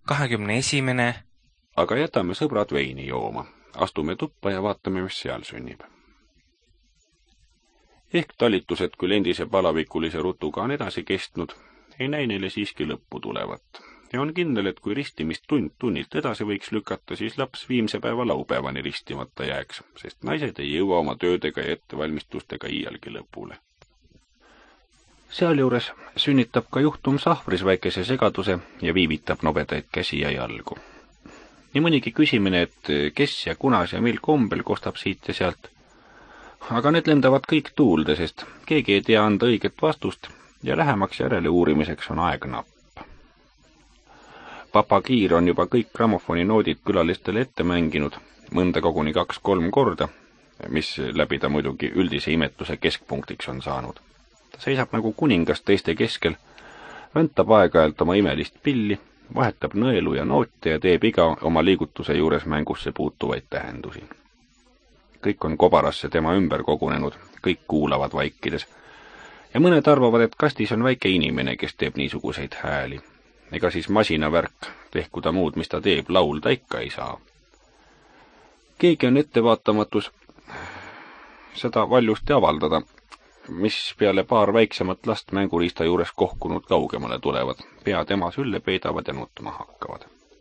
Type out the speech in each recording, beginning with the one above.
21. Aga jätame sõbrad veini jooma. Astume tuppa ja vaatame, mis seal sünnib. Ehk talitused, kui endise palavikulise rutuga on edasi kestnud, ei näi neile siiski lõppu tulevat. Ja on kindel, et kui ristimist tunnilt edasi võiks lükata, siis laps viimse päeva laupäevani ristimata jääks, sest naised ei jõua oma töödega ja ettevalmistustega iialgi lõpule. Sealjuures sünnitab ka juhtum sahvris väikese segaduse ja viivitab nobedaid käsi ja jalgu. Nii mõnigi küsimine, et kes ja kunas ja mil kombel kostab siit ja sealt. Aga need lendavad kõik tuulde, sest keegi ei tea anda õiget vastust ja lähemaks järele uurimiseks on aeg napp. Papa Kiir on juba kõik grammofoni noodid külalistele ette mänginud, mõnda koguni 2-3 korda, mis läbi ta muidugi üldise imetluse keskpunktiks on saanud. Ta seisab nagu kuningas teiste keskel, väntab aeg-ajalt oma imelist pilli, vahetab nõelu ja noote ja teeb iga oma liigutuse juures mängusse puutuvaid tähendusi. Kõik on kobarasse tema ümber kogunenud, kõik kuulavad vaikides. Ja mõned arvavad, et kastis on väike inimene, kes teeb niisuguseid hääli. Ega siis masinavärk, tehku ta muud, mis ta teeb, laulda ikka ei saa. Keegi on ettevaatamatus seda valjusti avaldada, mis peale paar väiksemat last mänguriista juures kohkunud kaugemale tulevad, pead ema sülle peidavad ja nutma hakkavad.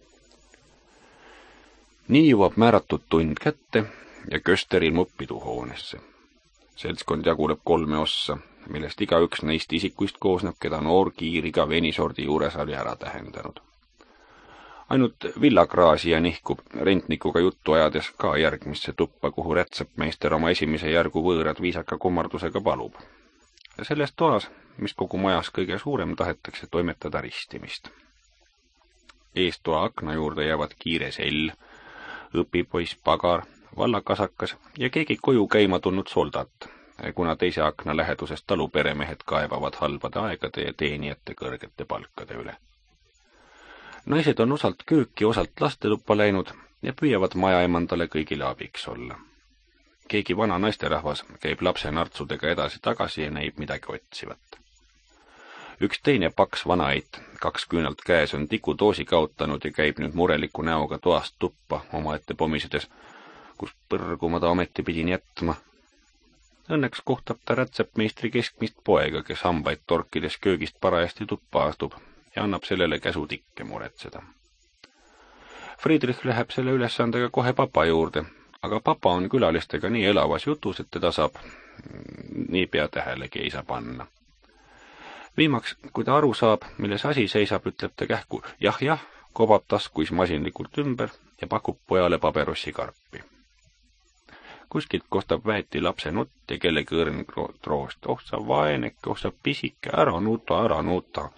Nii jõuab määratud tund kätte ja Köster ilmub piduhoonesse. Seltskond jaguleb 3 ossa, millest igaüks neist isikuist koosneb, keda noor Kiir iga venisordi juures oli ära tähendanud. Ainult Villakraasija nihkub rentnikuga juttu ajades ka järgmisse tuppa, kuhu rätsepmeister oma esimese järgu võõrad viisaka kummardusega palub. Ja selles toas, mis kogu majas kõige suurem, tahetakse toimetada ristimist. Eestoa akna juurde jäävad Kiire sell, õpipoiss Pagar, vallakasakas ja keegi koju käima tulnud soldat, kuna teise akna lähedusest taluperemehed kaebavad halbade aegade ja teenijate kõrgete palkade üle. Naised on osalt kööki, osalt lasteluppa läinud ja püüavad majaemandale kõigile abiks olla. Keegi vana naisterahvas käib lapse nartsudega edasi-tagasi ja näib midagi otsivat. Üks teine paks vanaeit, 2 küünalt käes, on tikudoosi kaotanud ja käib nüüd mureliku näoga toast tuppa omaette pomisedes, kus põrgu ma ta ometi pidin jätma. Õnneks kohtab ta rätsepmeistri keskmist poega, kes hambaid torkides köögist parajasti tuppa astub ja annab sellele käsu tikke muretseda. Friedrich läheb selle ülesandega kohe papa juurde, aga papa on külalistega nii elavas jutus, et teda saab nii pea tähelegi ei saa panna. Viimaks, kui ta aru saab, milles asi seisab, ütleb ta kähku jah, kobab taskuis masinlikult ümber ja pakub pojale paberossi karpi. Kuskilt kostab väeti lapse nutt ja kellegi õrn troost. Oh sa vaeneke, oh sa pisike, ära nuta.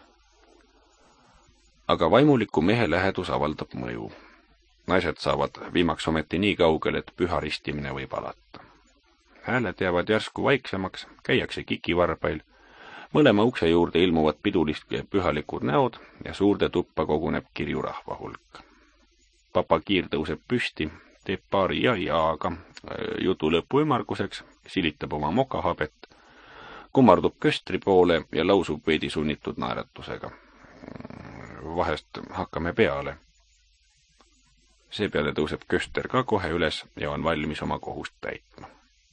Aga vaimuliku mehe lähedus avaldab mõju. Naised saavad viimaks ometi nii kaugel, et püha ristimine võib alata. Hääled jäävad järsku vaiksemaks, käiakse kikivarbail. Mõlema ukse juurde ilmuvad pidulist ja pühalikud näod ja suurde tuppa koguneb kirjurahva hulk. Papa Kiir tõuseb püsti, teeb paari ja-jaaga jutu lõpu ümarguseks, silitab oma mokahabet, kummardub Köstri poole ja lausub veidi sunnitud naeratusega. Vahest hakkame peale. Seepeale tõuseb Köster ka kohe üles ja on valmis oma kohust täitma.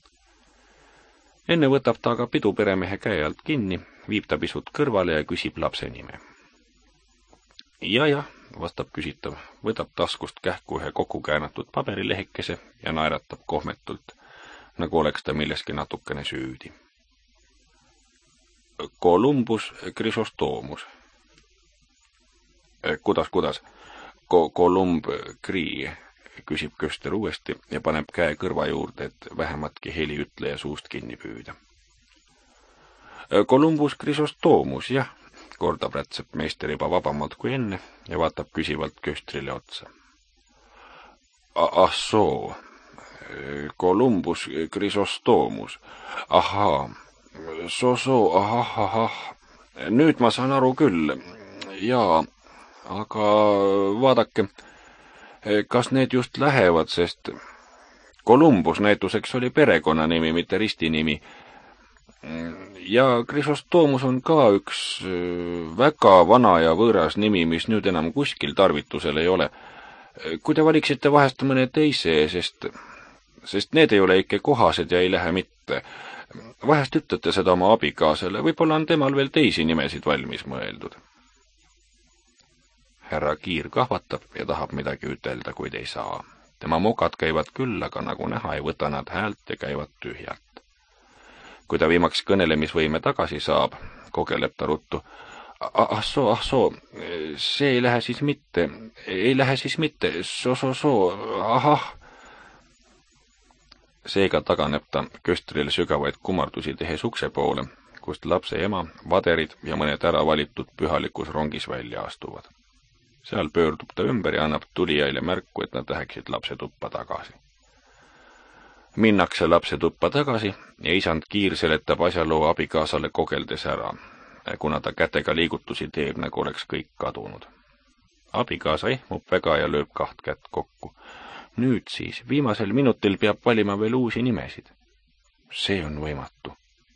Enne võtab ta aga piduperemehe käe alt kinni, viib ta pisut kõrvale ja küsib lapse nime. Ja, vastab küsitav, võtab taskust kähku ühe kokku käänatud paberilehekese ja naeratab kohmetult, nagu oleks ta milleski natukene süüdi. Columbus Chrysostoomus. Kuidas? Columb Crii, küsib Köster uuesti ja paneb käe kõrva juurde, et vähematki heli ütleja suust kinni püüda. Columbus Chrysostoomus, jah, kordab rätsepmeister juba vabamalt kui enne ja vaatab küsivalt Köstrile otsa. Soo, Columbus Chrysostoomus, ahhaa, ahah, nüüd ma saan aru küll, jaa, aga vaadake, kas need just lähevad, sest Columbus näituseks oli perekonnanimi, mitte ristinimi. Ja Chrysostoomus on ka üks väga vana ja võõras nimi, mis nüüd enam kuskil tarvitusel ei ole. Kui te valiksite vahest mõne teise, sest need ei ole ikka kohased ja ei lähe mitte. Vahest ütlete seda oma abikaasele, võib-olla on temal veel teisi nimesid valmis mõeldud. Härra Kiir kahvatab ja tahab midagi ütelda, kuid ei saa. Tema mokad käivad küll, aga nagu näha ei võta nad häält ja käivad tühjalt. Kui ta viimaks kõnelemisvõime tagasi saab, kogeleb ta ruttu. Ah soo, see ei lähe siis mitte, ahah. Seega taganeb ta köstrile sügavaid kumardusi tehes ukse poole, kust lapse ema, vaderid ja mõned ära valitud pühalikus rongis välja astuvad. Seal pöördub ta ümber ja annab tulijaile märku, et nad läheksid lapse tuppa tagasi. Minnakse lapse tuppa tagasi ja isand Kiir seletab asjaloo abikaasale kogeldes ära, kuna ta kätega liigutusi teeb, nagu oleks kõik kadunud. Abikaasa ehmub väga ja lööb 2 kätt kokku. Nüüd siis, viimasel minutil peab valima veel uusi nimesid. See on võimatu.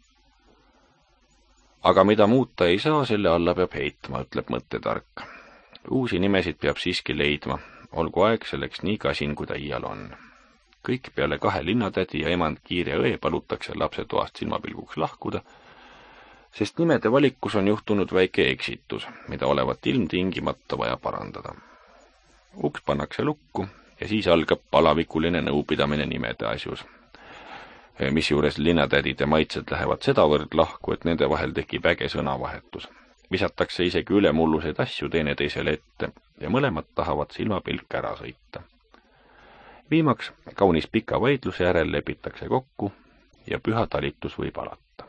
Aga mida muuta ei saa, selle alla peab heitma, ütleb mõttetark. Uusi nimesid peab siiski leidma, olgu aeg selleks nii kasin, kui ta iial on. Kõik peale 2 linnatädi ja emand Kiir ja õe palutakse lapse toast silmapilguks lahkuda, sest nimede valikus on juhtunud väike eksitus, mida olevat ilmtingimata vaja parandada. Uks pannakse lukku ja siis algab palavikuline nõupidamine nimede asjus, mis juures linnatädide maitsed lähevad sedavõrd lahku, et nende vahel tekib äge sõnavahetus. Visatakse isegi ülemulluseid asju teineteisele ette ja mõlemad tahavad silmapilk ära sõita. Viimaks kaunis pika vaidluse järel lepitakse kokku ja püha talitus võib alata.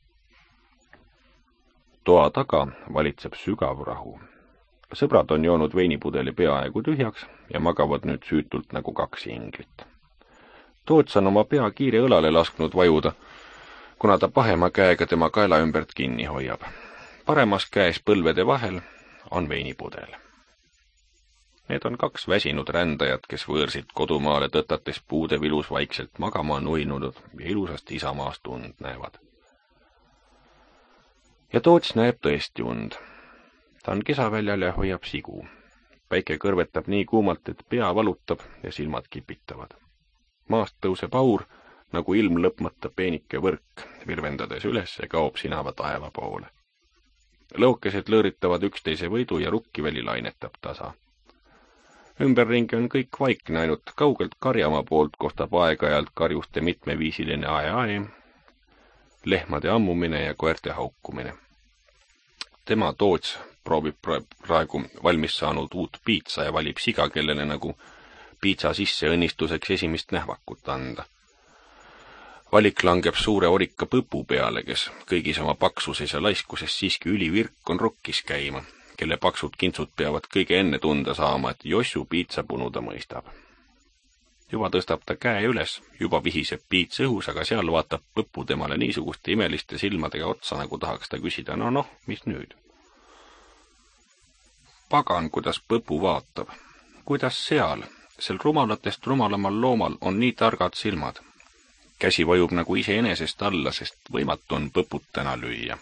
Toa taga valitseb sügav rahu. Sõbrad on joonud veinipudeli peaaegu tühjaks ja magavad nüüd süütult nagu 2 inglit. Toots on oma pea Kiire õlale lasknud vajuda, kuna ta pahema käega tema kaela ümbert kinni hoiab. Paremas käes põlvede vahel on veinipudel. Need on 2 väsinud rändajad, kes võõrsid kodumaale tõtates puude vilus vaikselt magama on uinunud ja ilusasti isamaast und näevad. Ja Toots näeb tõesti und. Ta on kesaväljal ja hoiab sigu. Päike kõrvetab nii kuumalt, et pea valutab ja silmad kipitavad. Maast tõuseb aur, nagu ilm lõpmata peenike võrk, virvendades üles ja kaob sinava taeva poole. Lõukesed lõõritavad üksteise võidu ja rukkiväli lainetab tasa. Ümberringi on kõik vaikne, ainult kaugelt Karjamaa poolt kostab aeg-ajalt karjuste mitmeviisiline ae-ae, lehmade ammumine ja koerte haukumine. Tema Toots proovib praegu valmis saanud uut piitsa ja valib siga, kellele nagu piitsa sisse õnnistuseks esimest nähvakut anda. Valik langeb suure orika põpu peale, kes kõigis oma paksuses ja laiskuses siiski ülivirk on rokkis käima, kelle paksud kintsud peavad kõige enne tunda saama, et Jossu piitsapunu ta mõistab. Juba tõstab ta käe üles, juba vihiseb piits õhus, aga seal vaatab põpu temale niisuguste imeliste silmadega otsa, nagu tahaks ta küsida, no, mis nüüd? Pagan, kuidas põpu vaatab. Kuidas seal, sel rumalatest rumalamal loomal on nii targad silmad. Käsi vajub nagu iseenesest alla, sest võimatu on põput täna lüüa.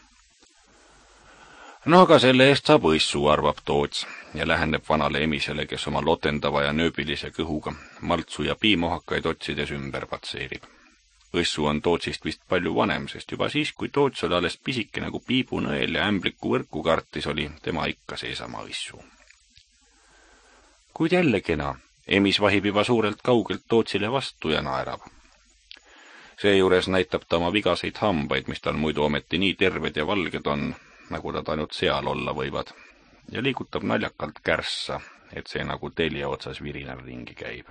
No aga selle eest saab õissu, arvab Toots ja läheneb vanale emisele, kes oma lotendava ja nööbilise kõhuga maltsu ja piimohakaid otsides ümber patseerib. Õissu on Tootsist vist palju vanem, sest juba siis, kui Toots oli alles pisike nagu piibunõel ja ämbliku võrku kartis, oli tema ikka seesama õissu. Kuid jälle kena, emis vahib juba suurelt kaugelt Tootsile vastu ja naerab. Seejuures näitab ta oma vigaseid hambaid, mis tal muidu ometi nii terved ja valged on, nagu ta ainult seal olla võivad, ja liigutab naljakalt kärssa, et see nagu telje otsas virinal ringi käib.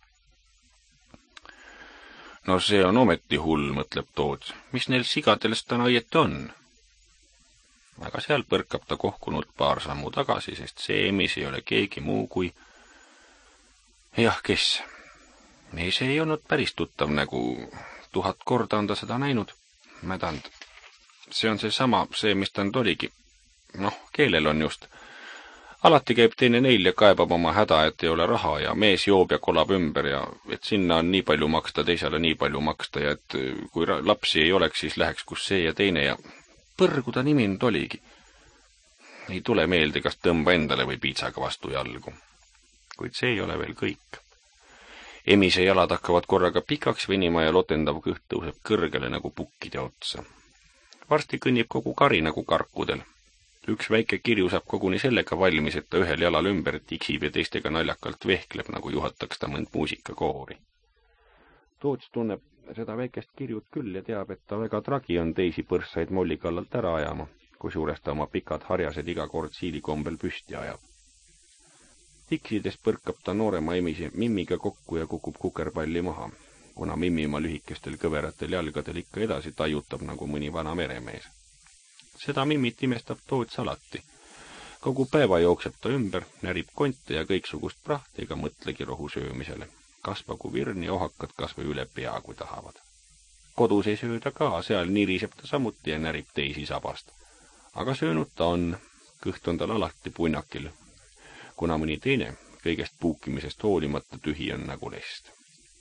No see on ometi hull, mõtleb Toots, mis neil sigadels täna õieti on? Aga seal põrkab ta kohkunult paar sammu tagasi, sest see emis ei ole keegi muu kui... Jah, kes? Ei, see ei olnud päris tuttav nägu... 1000 korda on ta seda näinud. Mädand. See on see, mis ta nüüd oligi. Keelel on just. Alati käib teine neil ja kaebab oma häda, et ei ole raha ja mees joob ja kolab ümber ja et sinna on nii palju maksta, teisele nii palju maksta ja et kui lapsi ei oleks, siis läheks kus see ja teine ja põrgu ta nimi nüüd oligi. Ei tule meelde, kas tõmba endale või piitsaga vastu jalgu. Kuid see ei ole veel kõik. Emise jalad hakkavad korraga pikaks venima ja lotendav kõht tõuseb kõrgele nagu pukkide otsa. Varsti kõnnib kogu kari nagu karkudel. Üks väike kirju saab koguni sellega valmis, et ta ühel jalal ümber tiksib ja teistega naljakalt vehkleb, nagu juhataks ta mõnd muusikakoori. Toots tunneb seda väikest kirjut küll ja teab, et ta väga tragi on teisi põrssaid molli kallalt ära ajama, kusjuures ta oma pikad harjased iga kord siilikombel püsti ajab. Tiksides põrkab ta noorema emise Mimmiga kokku ja kukub kukerpalli maha, kuna Mimmi oma lühikestel kõveratel jalgadel ikka edasi tajutab nagu mõni vana meremees. Seda Mimmit imestab Toots alati. Kogu päeva jookseb ta ümber, närib konte ja kõiksugust prahti ega mõtlegi rohu söömisele. Kasvagu virni ohakad kas või üle pea, kui tahavad. Kodus ei sööda ka, seal niriseb ta samuti ja närib teisi sabast. Aga söönud ta on, kõht on tal alati punnakil, kuna mõni teine kõigest puukimisest hoolimata tühi on nagu lest.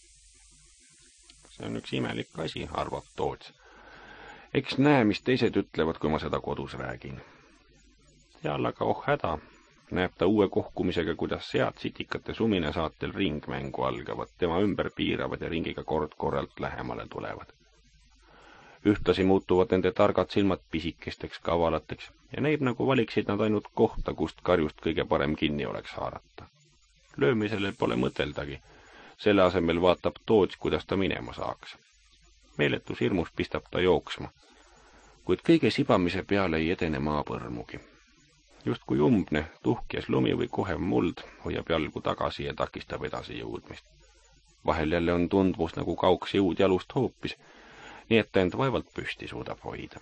See on üks imelik asi, arvab Toots. Eks näe, mis teised ütlevad, kui ma seda kodus räägin. Seal aga häda. Näeb ta uue kohkumisega, kuidas sead sitikate sumine saatel ringmängu algavad, tema ümber piiravad ja ringiga kord-korralt lähemale tulevad. Ühtlasi muutuvad nende targad silmad pisikesteks kavalateks ja näib nagu valiksid nad ainult kohta, kust karjust kõige parem kinni oleks haarata. Löömisele pole mõteldagi, selle asemel vaatab Toots, kuidas ta minema saaks. Meeletus hirmus pistab ta jooksma, kuid kõige sibamise peale ei edene maapõrmugi. Just kui umbne, tuhkjas lumi või kohev muld hoiab jalgu tagasi ja takistab edasi jõudmist. Vahel jälle on tundmus nagu kauks jõud jalust hoopis, nii et ta end vaevalt püsti suudab hoida.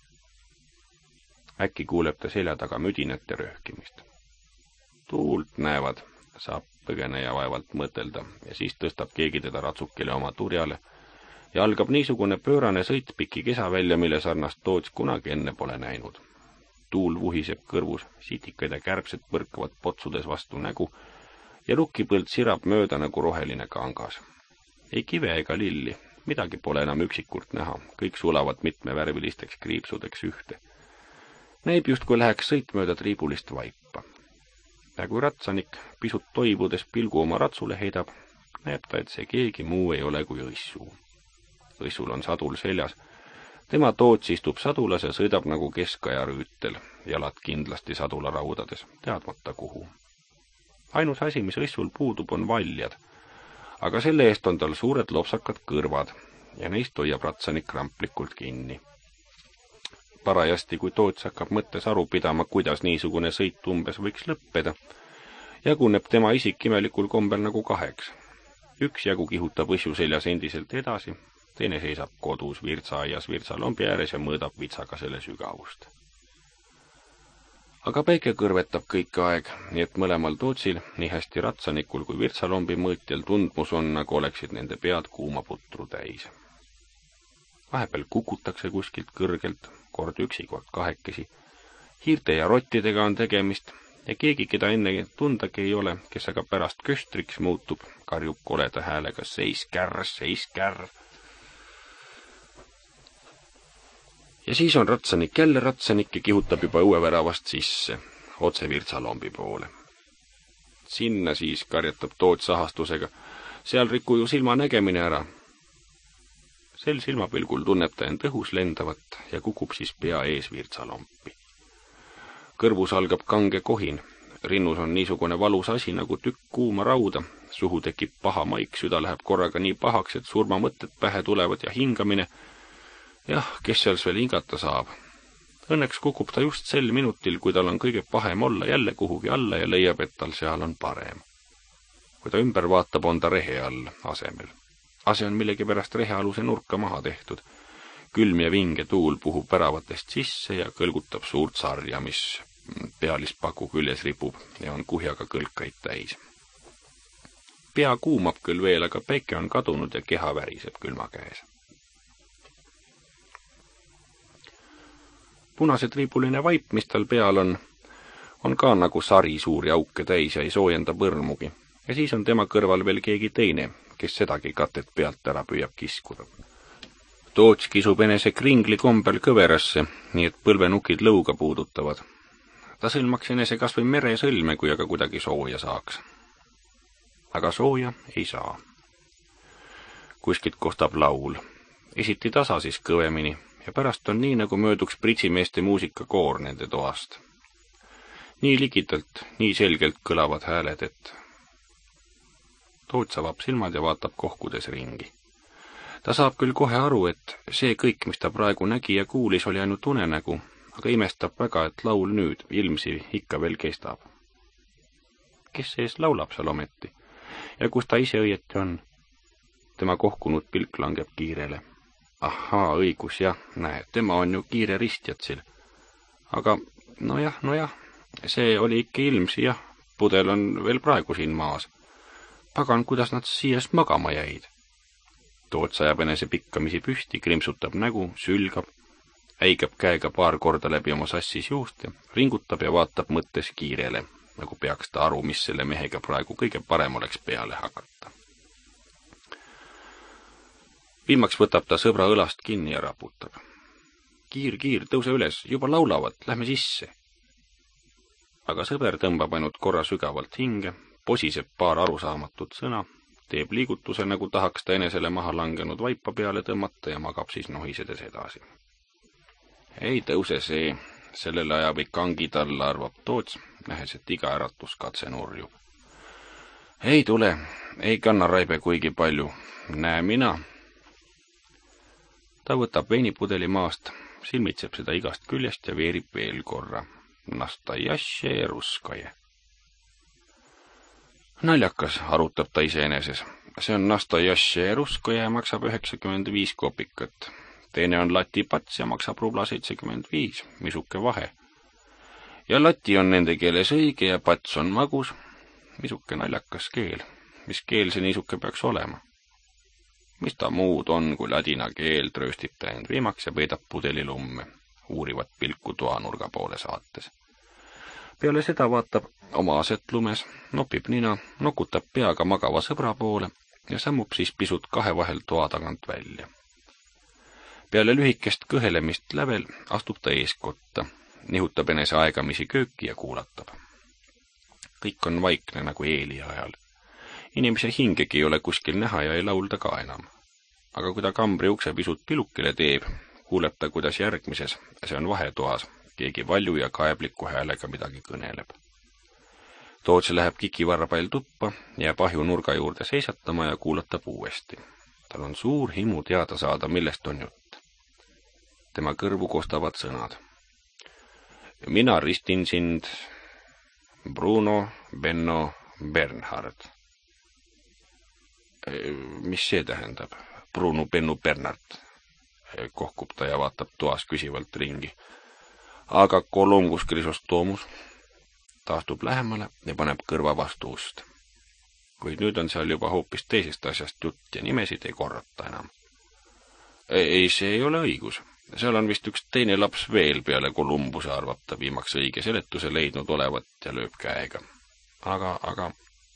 Äkki kuuleb ta selja taga müdinate röhkimist. Tuult näevad, saab põgeneja vaevalt mõtelda ja siis tõstab keegi teda ratsukile oma turjale ja algab niisugune pöörane sõit piki kesa välja, mille sarnast Toots kunagi enne pole näinud. Tuul vuhiseb kõrvus, sitikad ja kärbsed põrkavad potsudes vastu nägu ja rukkipõld sirab mööda nagu roheline kangas. Ei kive ega lilli, midagi pole enam üksikult näha, kõik sulavad mitmevärvilisteks kriipsudeks ühte. Näib just, kui läheks sõit mööda triibulist vaipa. Ja kui ratsanik pisut toibudes pilgu oma ratsule heidab, näeb ta, et see keegi muu ei ole kui õissuu. Õissul on sadul seljas. Tema Toots istub sadulas ja sõidab nagu keskaja rüütel, jalad kindlasti sadula raudades, teadmata kuhu. Ainus asi, mis õissul puudub, on valjad, aga selle eest on tal suured lopsakad kõrvad ja neist hoiab ratsanik kramplikult kinni. Parajasti, kui Toots hakkab mõttes aru pidama, kuidas niisugune sõit umbes võiks lõppeda, jaguneb tema isik imelikul kombel nagu kaheks. Üks jagu kihutab õissu seljas endiselt edasi, teine seisab kodus virtsaaias virtsalombi ääres ja mõõdab vitsaga selle sügavust. Aga päike kõrvetab kõik aeg, nii et mõlemal Tootsil, nii hästi ratsanikul kui virtsalombi mõõtjal tundmus on, nagu oleksid nende pead kuuma putru täis. Vahepeal kukutakse kuskilt kõrgelt, kord üksi, kord kahekesi. Hiirte ja rottidega on tegemist ja keegi, keda enne tundagi ei ole, kes aga pärast köstriks muutub, karjub koleda häälega seis kärr. Ja siis on ratsanik jälle ratsanik ja kihutab juba õueväravast sisse, otse virtsalombi poole. Sinna siis karjatab Toots ahastusega, seal riku ju silma nägemine ära. Sel silmapilgul tunneb ta end õhus lendavat ja kukub siis pea ees virtsalompi. Kõrvus algab kange kohin, rinnus on niisugune valus asi nagu tükk kuuma rauda, suhu tekib paha maik, süda läheb korraga nii pahaks, et surmamõtted pähe tulevad ja hingamine. Jah, kes seal veel hingata saab? Õnneks kukub ta just sel minutil, kui tal on kõige pahem olla jälle kuhugi alla ja leiab, et tal seal on parem. Kui ta ümber vaatab, on ta rehe all asemel. Ase on millegipärast rehealuse nurka maha tehtud. Külm ja vinge tuul puhub väravatest sisse ja kõlgutab suurt sarja, mis pealispaku küljes ripub ja on kuhjaga kõlkaid täis. Pea kuumab küll veel, aga päike on kadunud ja keha väriseb külma käes. Punase triibuline vaip, mis tal peal on, On ka nagu sari suuri auke täis ja ei soojenda põrmugi. Ja siis on tema kõrval veel keegi teine, kes sedagi katet pealt ära püüab kiskuda. Toots kisub enese kringli kombel kõverasse, nii et põlvenukid lõuga puudutavad. Ta sõlmaks enese kas või meresõlme, kui aga kuidagi sooja saaks. Aga sooja ei saa. Kuskilt kostab laul. Esiti tasa siis kõvemini ja pärast on nii, nagu mööduks pritsimeeste muusikakoor nende toast. Nii ligitalt, nii selgelt kõlavad hääled, et Toots avab silmad ja vaatab kohkudes ringi. Ta saab küll kohe aru, et see kõik, mis ta praegu nägi ja kuulis, oli ainult unenägu, aga imestab väga, et laul nüüd ilmsi ikka veel kestab. Kes sees laulab seal ometi? Ja kus ta ise õieti on? Tema kohkunud pilk langeb kiirele. Ahaa, õigus, jah, näe, tema on ju kiire ristjatsil. Aga nojah, see oli ikka ilmsi, jah, pudel on veel praegu siin maas. Pagan, kuidas nad siias magama jäid. Toots ajab enese pikkamisi püsti, krimsutab nägu, sülgab, äigab käega paar korda läbi oma sassis juuste, ringutab ja vaatab mõttes kiirele, nagu peaks ta aru, mis selle mehega praegu kõige parem oleks peale hakata. Viimaks võtab ta sõbra õlast kinni ja raputab. Kiir, tõuse üles, juba laulavad, lähme sisse. Aga sõber tõmbab ainult korra sügavalt hinge, posiseb paar arusaamatut sõna, teeb liigutuse, nagu tahaks ta enesele maha langenud vaipa peale tõmmata ja magab siis nohisedes edasi. Ei tõuse see, sellele ajab ikka angi talla, arvab Toots, nähes, et iga äratuskatse nurjub. Ei tule, ei kanna raibe kuigi palju, näe mina. Ta võtab veinipudeli maast, silmitseb seda igast küljest ja veerib veel korra. Nastajaše ruskaje. Naljakas, arutab ta iseeneses. See on Nastajaše ruskaje ja maksab 95 kopikat. Teine on lati pats ja maksab rubla 75, misuke vahe. Ja lati on nende keeles õige ja pats on magus. Misuke naljakas keel. Mis keel see niisuke peaks olema? Mis ta muud on, kui ladina keel, trööstib ta end viimaks ja peedab pudeli lumme, uurivat pilku toanurga poole saates. Peale seda vaatab oma aset lumes, nopib nina, nokutab peaga magava sõbra poole ja sammub siis pisut kahe vahel toa tagant välja. Peale lühikest kõhelemist lävel astub ta eeskotta, nihutab enese aegamisi kööki ja kuulatab. Kõik on vaikne nagu eeli ajal. Inimese hingegi ei ole kuskil näha ja ei laulda ka enam. Aga kui ta kambri ukse pisut pilukile teeb, kuuleb ta, kuidas järgmises, see on vahetoas, keegi valju ja kaebliku häälega midagi kõneleb. Toots läheb kikivarbail tuppa, jääb ahju nurga juurde seisatama ja kuulatab uuesti. Tal on suur himu teada saada, millest on jutt. Tema kõrvu kostavad sõnad. Mina ristin sind, Bruno, Benno, Bernhard. Mis see tähendab? Bruno, Benno, Bernhard. Kohkub ta ja vaatab toas küsivalt ringi. Aga Columbus Chrysostomos. Ta astub lähemale ja paneb kõrva vastu ust. Kuid nüüd on seal juba hoopis teisest asjast jutt ja nimesid ei korrata enam. Ei, see ei ole õigus. Seal on vist üks teine laps veel peale Columbuse, arvab ta viimaks õige seletuse leidnud olevat ja lööb käega. Aga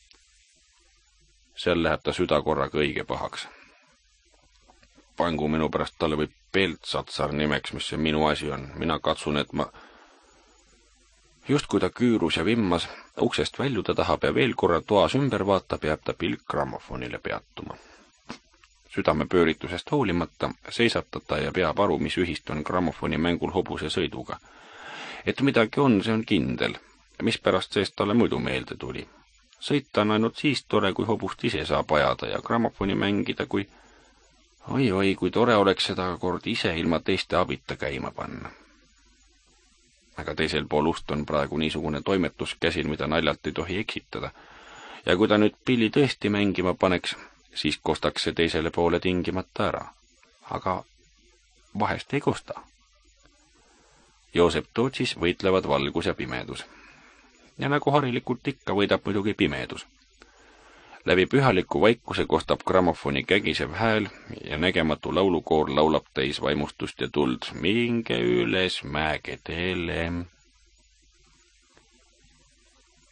seal läheb ta süda korraga õige pahaks. Pangu minu pärast talle või Peltsatsar nimeks, mis see minu asi on. Mina katsun, et ma... Just kui ta küürus ja vimmas, uksest väljuda tahab ja veel korra toas ümber vaatab, jääb ta pilk grammofonile peatuma. Südamepööritusest hoolimata seisab ta ja peab aru, mis ühist on grammofoni mängul hobuse sõiduga. Et midagi on, see on kindel. Mispärast seest talle muidu meelde tuli. Sõita on ainult siis tore, kui hobust ise saab ajada ja grammofoni mängida, kui... Oi, kui tore oleks seda kord ise ilma teiste abita käima panna. Aga teisel pool ust on praegu niisugune toimetus käsil, mida naljalt ei tohi eksitada. Ja kui ta nüüd pilli tõesti mängima paneks, siis kostaks see teisele poole tingimata ära. Aga vahest ei kosta. Joosep Tootsis võitlevad valgus ja pimedus. Ja nagu harilikult ikka võidab muidugi pimedus. Läbi pühaliku vaikuse kostab grammofoni kägisev hääl ja nägematu laulukoor laulab täis vaimustust ja tuld. Minge üles mägedele.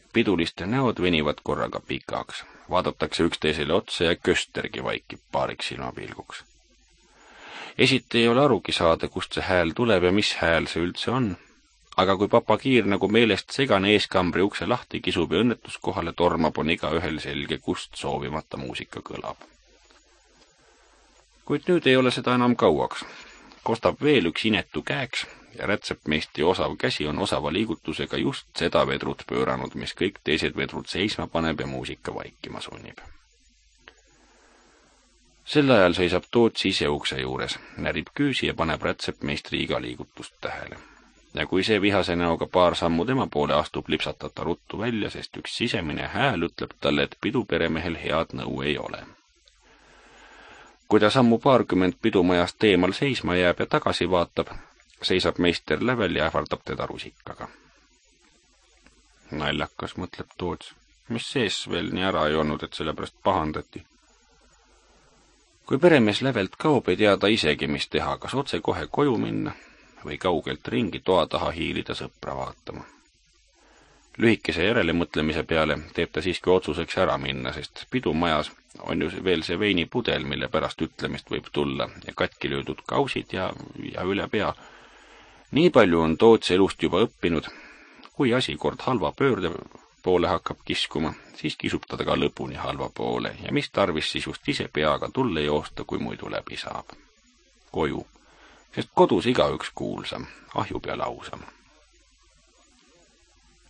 Piduliste näod venivad korraga pikaks, vaadatakse üksteisele otsa ja Köstergi vaikib paariks silmapilguks. Esiti ei ole arugi saada, kust see hääl tuleb ja mis hääl see üldse on, aga kui papakiir nagu meelest segane eeskambri ukse lahti kisub ja õnnetuskohale tormab, on igaühel selge, kust soovimata muusika kõlab. Kuid nüüd ei ole seda enam kauaks. Kostab veel üks inetu käeks ja rätsepmeistri osav käsi on osava liigutusega just seda vedrut pööranud, mis kõik teised vedrud seisma paneb ja muusika vaikima sunnib. Sel ajal seisab Toots ise ukse juures, närib küüsi ja paneb rätsepmeistri iga liigutust tähele. Ja kui see vihase näoga paar sammu tema poole astub, lipsatab ta ruttu välja, sest üks sisemine hääl ütleb talle, et piduperemehel head nõu ei ole. Kui ta sammu paarkümmend pidumajast eemal seisma jääb ja tagasi vaatab, seisab meister lävel ja ähvardab teda rusikaga. Naljakas, mõtleb Toots, mis sees veel nii ära ei olnud, et sellepärast pahandati. Kui peremees lävelt kaob, ei tea ta isegi, mis teha, kas otse kohe koju minna või kaugelt ringi toa taha hiilida sõpra vaatama. Lühikese järelemõtlemise peale teeb ta siiski otsuseks ära minna, sest pidumajas on ju veel see veinipudel, mille pärast ütlemist võib tulla, ja katki löödud kausid ja üle pea. Nii palju on Toots elust juba õppinud, kui asi kord halva pöörde poole hakkab kiskuma, siis kisub ta ka lõpuni halva poole ja mis tarvis siis just ise peaga tulle joosta, kui muidu läbi saab. Koju, sest kodus igaüks kuulsam, ahju peal ausam.